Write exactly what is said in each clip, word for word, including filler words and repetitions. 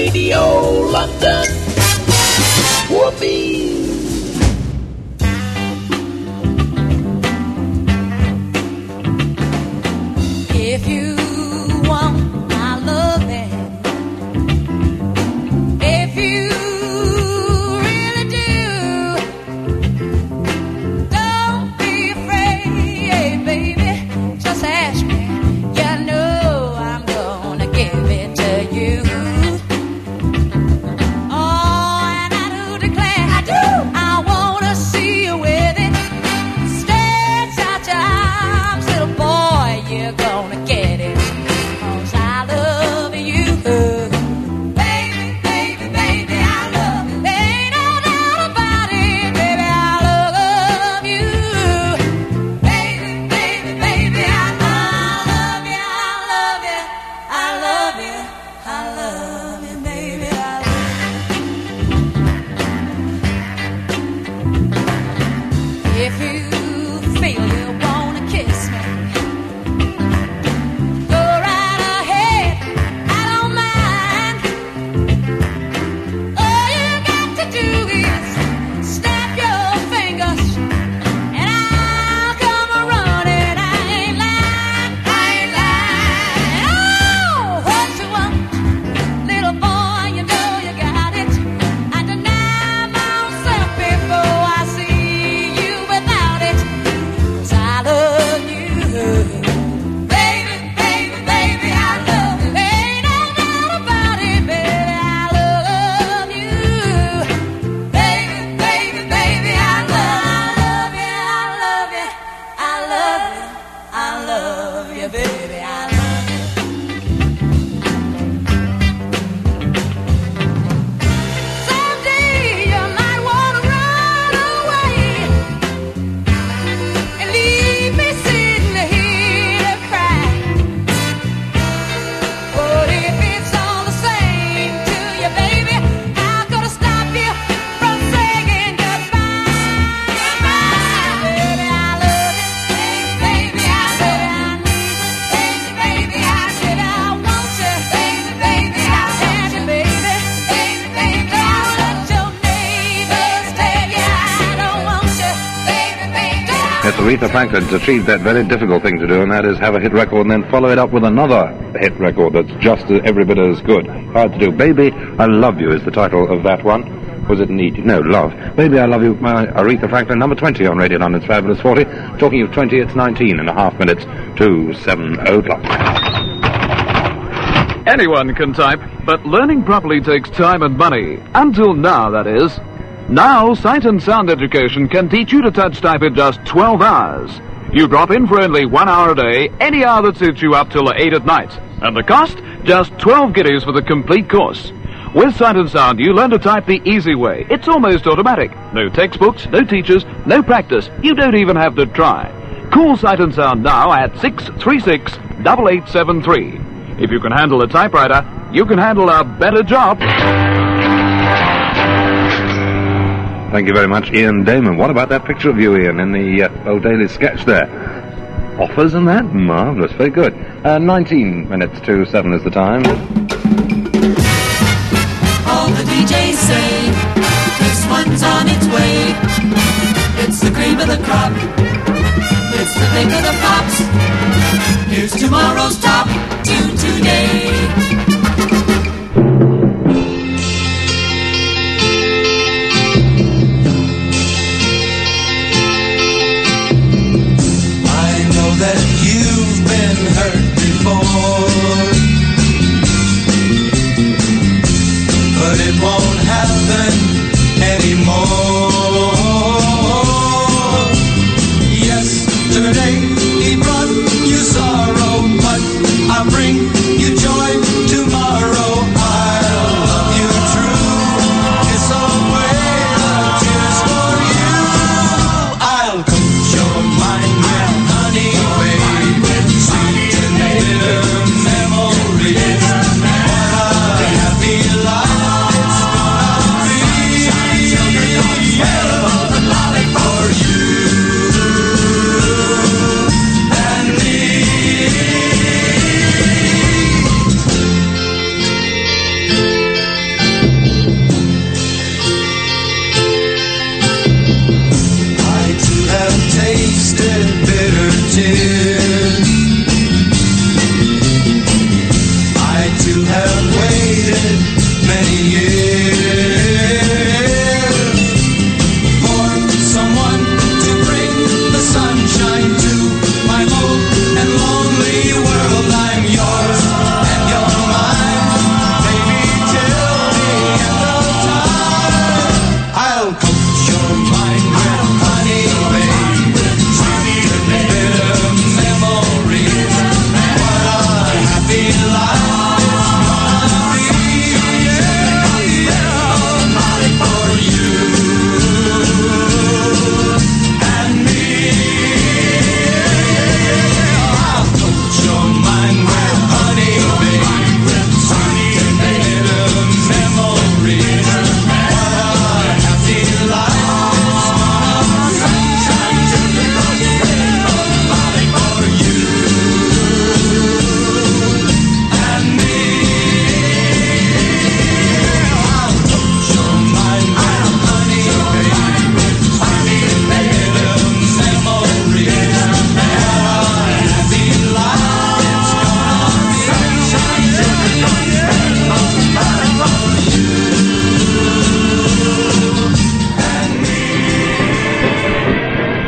Radio London. Whoopee. If you want my loving, if you really do, don't be afraid, baby, just ask me. You know I'm gonna give it to you. Oh, and I do declare, I do, I wanna see you with it. Stretch out your arms, little boy, you're gonna get it. 'Cause I love you. Baby, baby, baby, I love you. There ain't no doubt about it, baby, I love you. Baby, baby, baby, I love you, I love you, I love you, I love you, baby, I love you. If you feel you wanna kiss me, go right ahead, I don't mind. All you got to do is snap your fingers, and I'll come running. I ain't lying, I ain't lying. Oh, what you want, little boy, you know you got it. I deny myself before I see you without it. 'Cause I love you. Baby, baby, baby, I love you. There ain't no doubt about it, baby, I love you. Baby, baby, baby, I love you, I love you, I love you, I love you, baby, I love you. Someday you might wanna run away and leave me sitting here to cry. But if it's all the same to you, baby, how could I stop you from saying goodbye? Goodbye, baby, I love you. Baby, I love you, I need you. Baby, baby, I did, I want you. Baby, baby, I want you, baby. Baby, baby, don't let your neighbors tell you I don't want you. Baby, baby, Yes, Aretha Franklin's achieved that very difficult thing to do, and that is have a hit record and then follow it up with another hit record that's just as, every bit as good. Hard to do. Baby, I Love You is the title of that one. Was it Need? No, Love. Baby, I Love You, my Aretha Franklin, number twenty on Radio London's Fabulous forty. Talking of twenty, it's nineteen and a half minutes to seven o'clock. Anyone can type, but learning properly takes time and money. Until now, that is. Now, Sight and Sound Education can teach you to touch type in just twelve hours. You drop in for only one hour a day, any hour that suits you up till eight at night. And the cost? Just twelve guineas for the complete course. With Sight and Sound, you learn to type the easy way. It's almost automatic. No textbooks, no teachers, no practice. You don't even have to try. Call Sight and Sound now at six three six, eight eight seven three. If you can handle a typewriter, you can handle a better job. Thank you very much, Ian Damon. What about that picture of you, Ian, in the uh, old daily sketch there? Offers and that? Marvellous, very good. Uh, nineteen minutes to seven is the time. All the D Js say this one's on its way. It's the cream of the crop. It's the pick of the pops. Here's tomorrow's top tune today. That you've been hurt before, but it won't happen anymore. Yesterday he brought you sorrow, but I'll bring you joy tomorrow. I'll love you true, kiss away the tears for you. I'll coat your mind with honey, babe, sweet and bitter memories. What a happy life it's gonna be.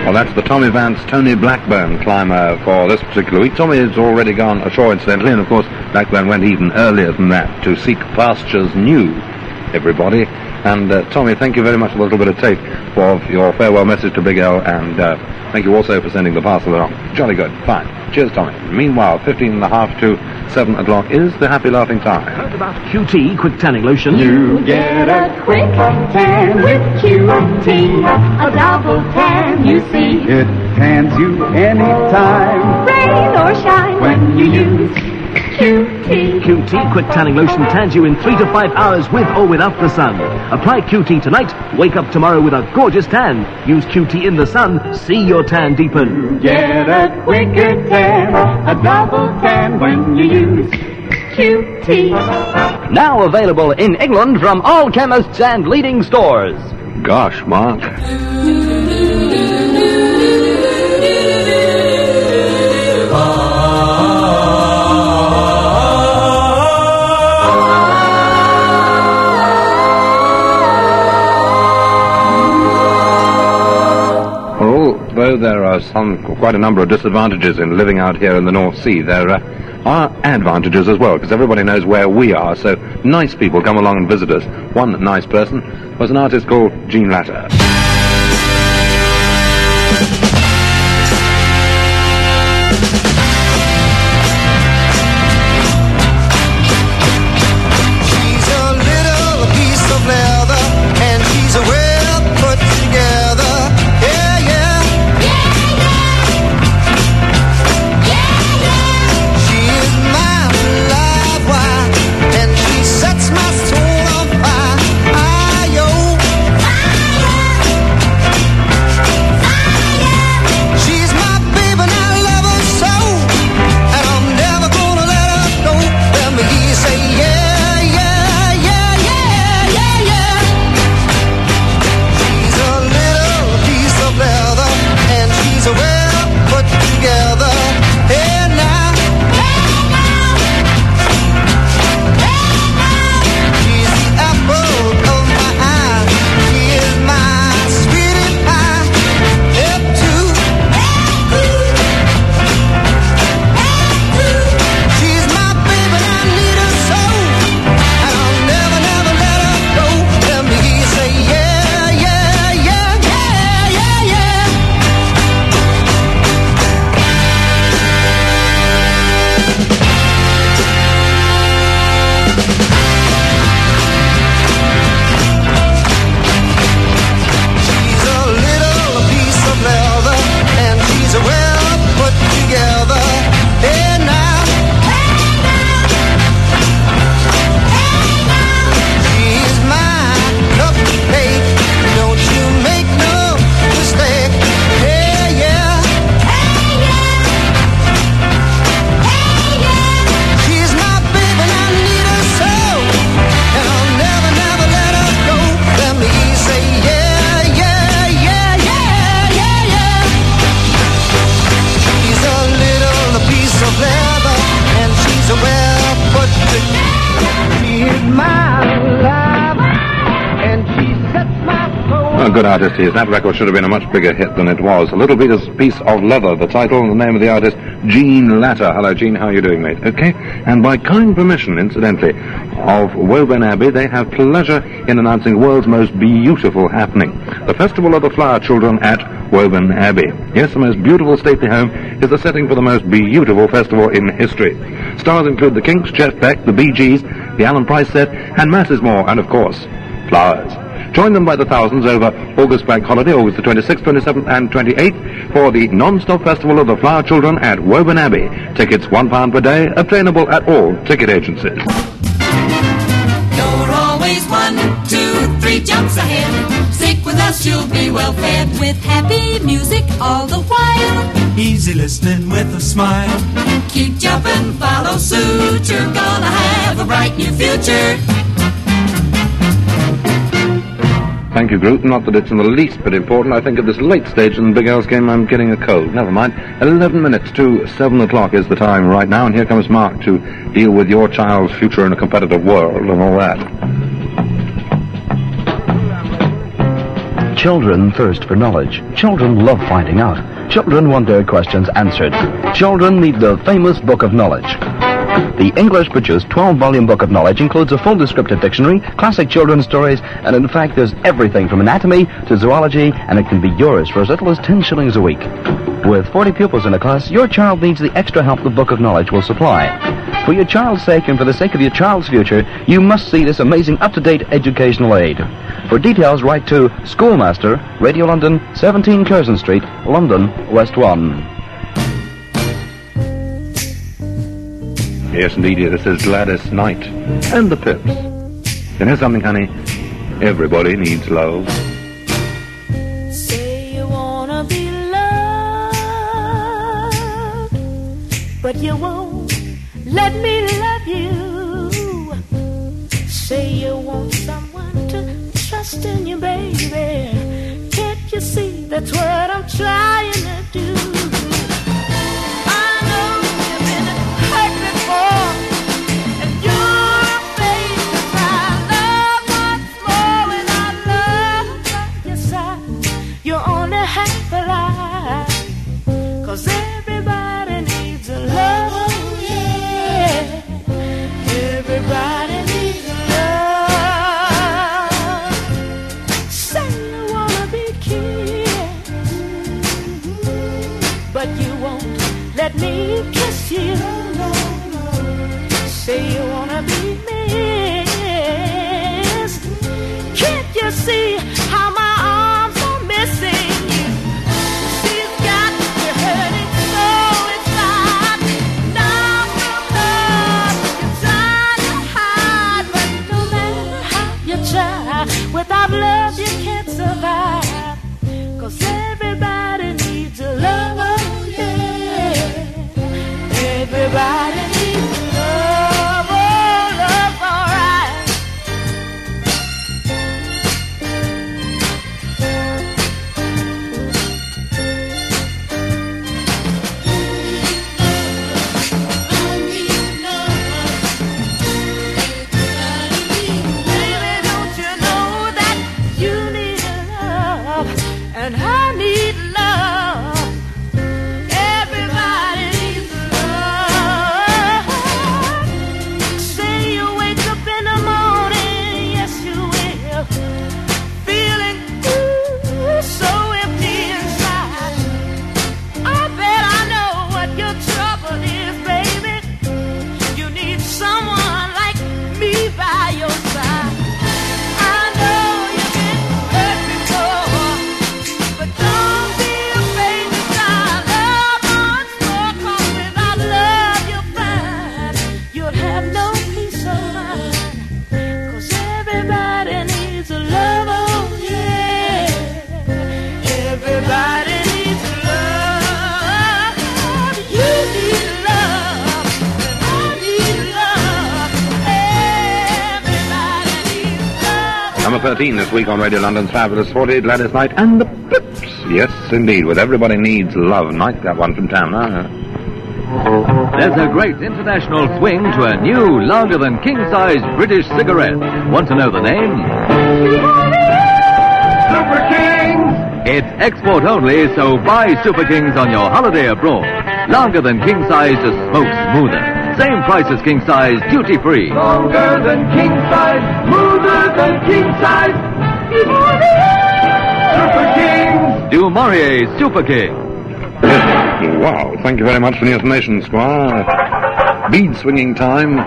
Well, that's the Tommy Vance, Tony Blackburn climber for this particular week. Tommy has already gone ashore, incidentally, and of course, Blackburn went even earlier than that to seek pastures new, everybody. And uh, Tommy, thank you very much for a little bit of tape for your farewell message to Big L, and uh, thank you also for sending the parcel along. Jolly good. Fine. Cheers, Tommy. Meanwhile, fifteen and a half to seven o'clock is the happy laughing time. Heard about Q T, quick tanning lotion? You get a quick tan with Q T, a double tan, you see. It tans you anytime. Rain or shine when you use Q T. Q T quick tanning lotion tans you in three to five hours with or without the sun. Apply Q T tonight, wake up tomorrow with a gorgeous tan. Use Q T in the sun, see your tan deepen. Get a quicker tan, a double tan when you use Q T. Now available in England from all chemists and leading stores. Gosh, Mark. Although there are some, quite a number of disadvantages in living out here in the North Sea, there uh, are advantages as well, because everybody knows where we are, so nice people come along and visit us. One nice person was an artist called Jean Latter. She's a little piece of leather, and she's a well put together. Yeah, yeah. She is my live wire, and she sets my soul on fire. Aye-yo. She's my baby, and I love her so, and I'm never gonna let her go. Let me hear you say yeah, yeah, yeah, yeah, yeah, yeah. She's a little piece of leather, and she's a well put together. Hey now, she's the apple of my eye. She is my sweetie pie. Hip to, she's my baby, and I need her so, and I'll never, never let her go. Let me hear you say yeah, yeah, yeah, yeah, yeah, yeah. She's a little piece of leather, and she's a well put together. Hey now, she's my cupcake. Don't you make no mistake. Hey yeah, she's my baby, and I need her so, and I'll never, never let her go. Let me say yeah, yeah, yeah, yeah, yeah, yeah. She's a little piece of leather, and she's a well put together. She is my love, and she sets my soul. Well, a good artist he is. That record should have been a much bigger hit than it was. A Little Piece Piece of Leather, the title and the name of the artist, Jean Latter. Hello, Jean, how are you doing, mate? Okay. And by kind permission, incidentally, of Woburn Abbey, they have pleasure in announcing the world's most beautiful happening, the Festival of the Flower Children at Woburn Abbey. Yes, the most beautiful stately home is the setting for the most beautiful festival in history. Stars include the Kinks, Jeff Beck, the Bee Gees, the Alan Price Set, and masses more, and of course, flowers. Join them by the thousands over August Bank Holiday, August the twenty-sixth, twenty-seventh, and twenty-eighth for the non-stop Festival of the Flower Children at Woburn Abbey. Tickets one pound per day, obtainable at all ticket agencies. You're always one, two, three jumps ahead. Stick with us, you'll be well fed with happy music all the while. Easy listening with a smile. Keep jumping, follow suit. You're gonna have a bright new future. Thank you, Groot. Not that it's in the least bit important. I think at this late stage in the Big L's game I'm getting a cold. Never mind. Eleven minutes to seven o'clock is the time right now, and here comes Mark to deal with your child's future in a competitive world and all that. Children thirst for knowledge. Children love finding out. Children want their questions answered. Children need the famous Book of Knowledge. The English-produced twelve-volume Book of Knowledge includes a full descriptive dictionary, classic children's stories, and in fact there's everything from anatomy to zoology, and it can be yours for as little as ten shillings a week. With forty pupils in a class, your child needs the extra help the Book of Knowledge will supply. For your child's sake and for the sake of your child's future, you must see this amazing up-to-date educational aid. For details, write to Schoolmaster, Radio London, seventeen Curzon Street, London, West one. Yes, indeed, this is Gladys Knight and the Pips. And here's something, honey. Everybody needs love. Say you wanna be loved, but you won't let me love you. Say you want someone to trust in you, baby. Can't you see that's what I'm trying to do? Let me kiss you. Say you wanna be missed. Can't you see how my arms are missing you? She's got me hurting so inside. Now from love you're trying to hide, but no matter how you try, without love you can't survive. 'Cause everybody needs a lover. Everybody needs love, oh, love, alright. Baby, don't you know that you need love, and I need love. Number thirteen this week on Radio London's Fabulous forty, Gladys Knight and the Pips. Yes, indeed, with Everybody Needs Love. Mike, that one from town, huh? There's a great international swing to a new, larger than king-size British cigarette. Want to know the name? Super Kings! It's export only, so buy Super Kings on your holiday abroad. Larger than king-size to smoke smoother. Same price as king-size, duty-free. Longer than king-size, smoother than king-size. Super Kings! Du Maurier Super King. Wow, thank you very much for the information, Squire. Bead swinging time.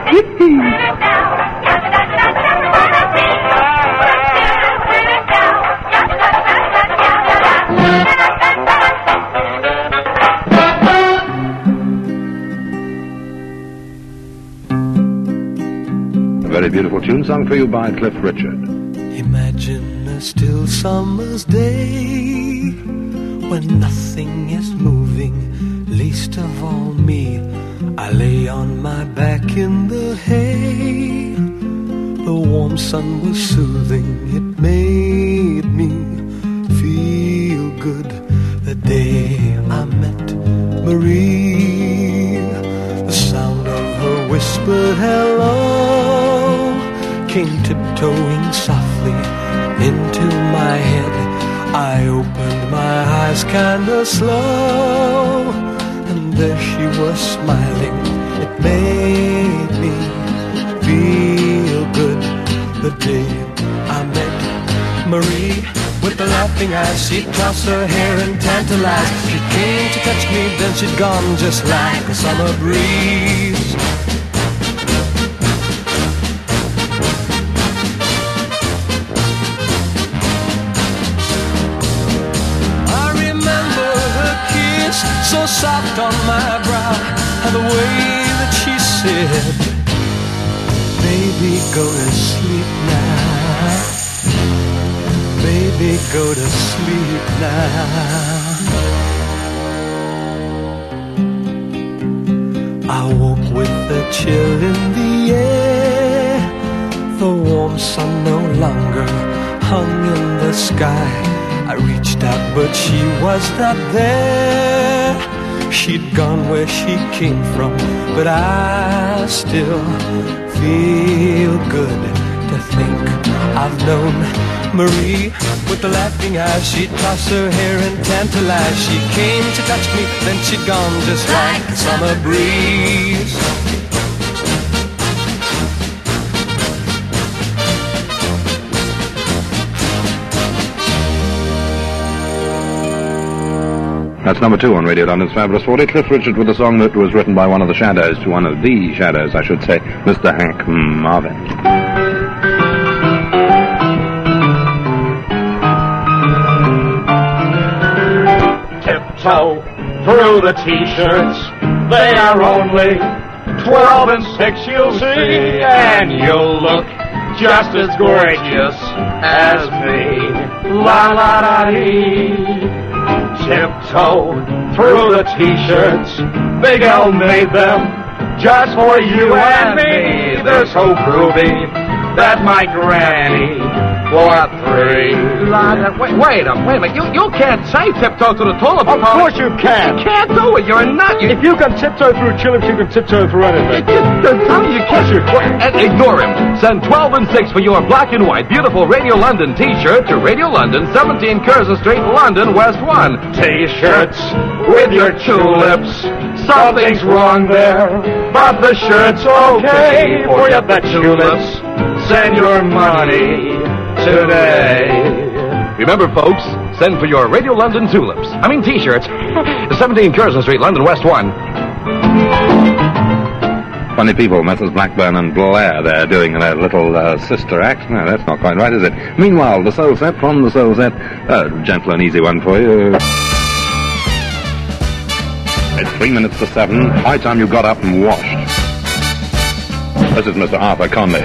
A very beautiful tune sung for you by Cliff Richard. Imagine a still summer's day when nothing is moving, least of all me. I lay on my back in the hay. The warm sun was soothing, it made me feel good. The day I met Marie, the sound of her whispered hello came tiptoeing softly into my head. I opened my eyes kinda slow, and there she was smiling. It made me feel good. The day I met Marie, with the laughing eyes, she'd toss her hair and tantalize. She came to touch me, then she'd gone just like a summer breeze. I remember her kiss, so soft on my brow, and the way that she said, baby, go to sleep now. Baby, go to sleep now. I woke with a chill in the air. The warm sun no longer hung in the sky. I reached out, but she was not there. She'd gone where she came from, but I still feel good to think I've known Marie with the laughing eyes. She'd toss her hair and tantalize. She came to touch me, then she'd gone just like a summer breeze. That's number two on Radio London's Fabulous forty. Cliff Richard with a song that was written by one of the Shadows, to one of the Shadows, I should say, Mister Hank Marvin. Tiptoe through the T-shirts, they are only twelve and six, you'll see, and you'll look just as gorgeous as me. La la da dee. Tiptoe through the T-shirts, Big L made them just for you and me. They're so groovy that my granny wore three. Wait, wait a wait a minute. You, you can't say tiptoe to the tulip. Of course you can. You can't do it. You're a nut. You... If you can tiptoe through tulips, you can tiptoe through anything. You can't. You can't. Ignore him. Send twelve and six for your black and white beautiful Radio London T-shirt to Radio London, seventeen Curzon Street, London, West one. T-shirts with your tulips. Something's wrong there, but the shirt's okay for you. The tulips. Send your money today. Remember, folks, send for your Radio London tulips. I mean T-shirts. seventeen Curzon Street, London, West one. Funny people, Missus Blackburn and Blair, they're doing their little uh, sister act. No, that's not quite right, is it? Meanwhile, the Soul Set from the Soul Set. A gentle and easy one for you. It's three minutes to seven. High time you got up and washed. This is Mister Arthur Conley.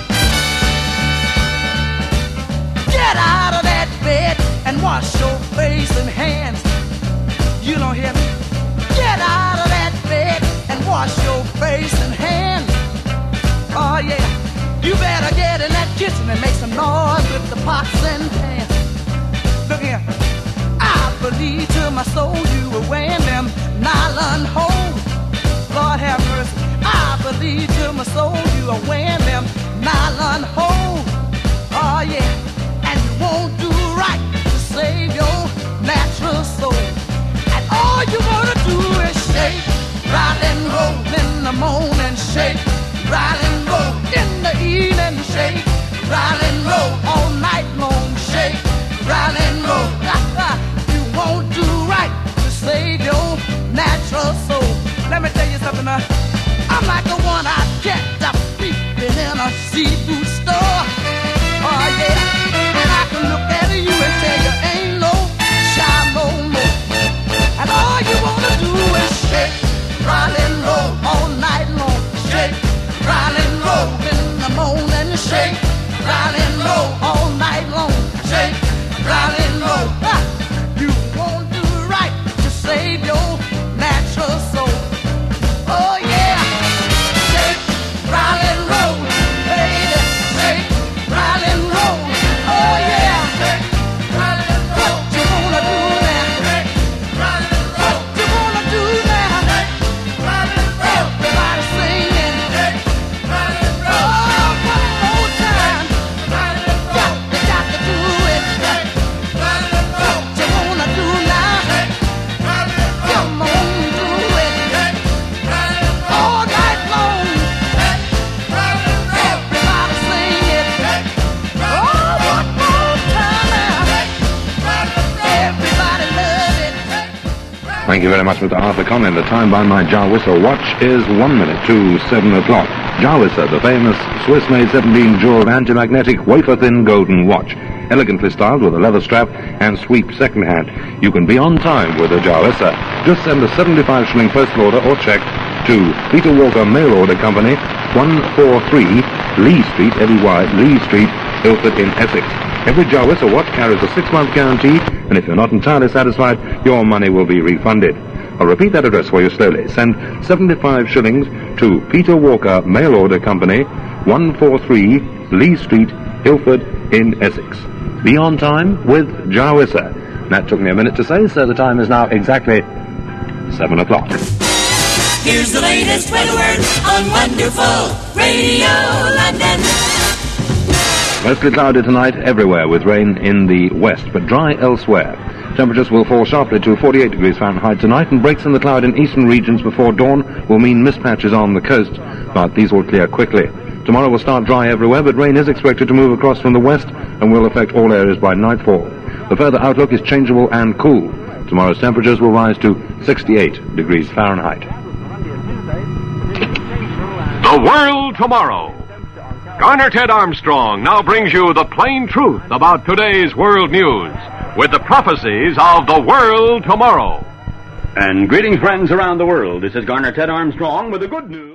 Get out of that bed and wash your face and hands. You don't hear me? Get out of that bed and wash your face and hands. Oh yeah, you better get in that kitchen and make some noise with the pots and pans. Look here, I believe to my soul you were wearing them nylon holes. Lord have mercy, I believe to my soul you are wearing them nylon holes. Oh yeah, and you won't do right to save your natural soul. And all you wanna do is shake, rock and roll in the morning, shake, rock and roll in the evening, shake, rock and roll all night long, shake, rock and roll. You won't do right to save your natural soul. Let me tell you something now. I'm like the one I kept up peeping in a seafood store. Oh yeah, and I can look at you and tell you ain't no shy no more. And all you wanna do is shake, rock and roll all night long, shake. Thank you very much, Mister Arthur Conlin. The time by my Jarwisser watch is one minute to seven o'clock. Jarwisser, the famous Swiss-made seventeen-jeweled anti-magnetic wafer-thin golden watch. Elegantly styled with a leather strap and sweep second hand. You can be on time with a Jarwisser. Just send a seventy-five shilling postal order or check to Peter Walker Mail Order Company, one forty-three Lee Street, L E Y, Lee Street, Ilford in Essex. Every Jarwisser watch carries a six-month guarantee, and if you're not entirely satisfied, your money will be refunded. I'll repeat that address for you slowly. Send seventy-five shillings to Peter Walker Mail Order Company, one forty-three Lee Street, Ilford in Essex. Be on time with Jarwisser. That took me a minute to say, so the time is now exactly seven o'clock. Here's the latest weather word on Wonderful Radio London. Mostly cloudy tonight everywhere with rain in the west, but dry elsewhere. Temperatures will fall sharply to forty-eight degrees Fahrenheit tonight, and breaks in the cloud in eastern regions before dawn will mean mist patches on the coast, but these will clear quickly. Tomorrow will start dry everywhere, but rain is expected to move across from the west and will affect all areas by nightfall. The further outlook is changeable and cool. Tomorrow's temperatures will rise to sixty-eight degrees Fahrenheit. The World Tomorrow. Garner Ted Armstrong now brings you the plain truth about today's world news with the prophecies of the world tomorrow. And greetings, friends around the world. This is Garner Ted Armstrong with the good news.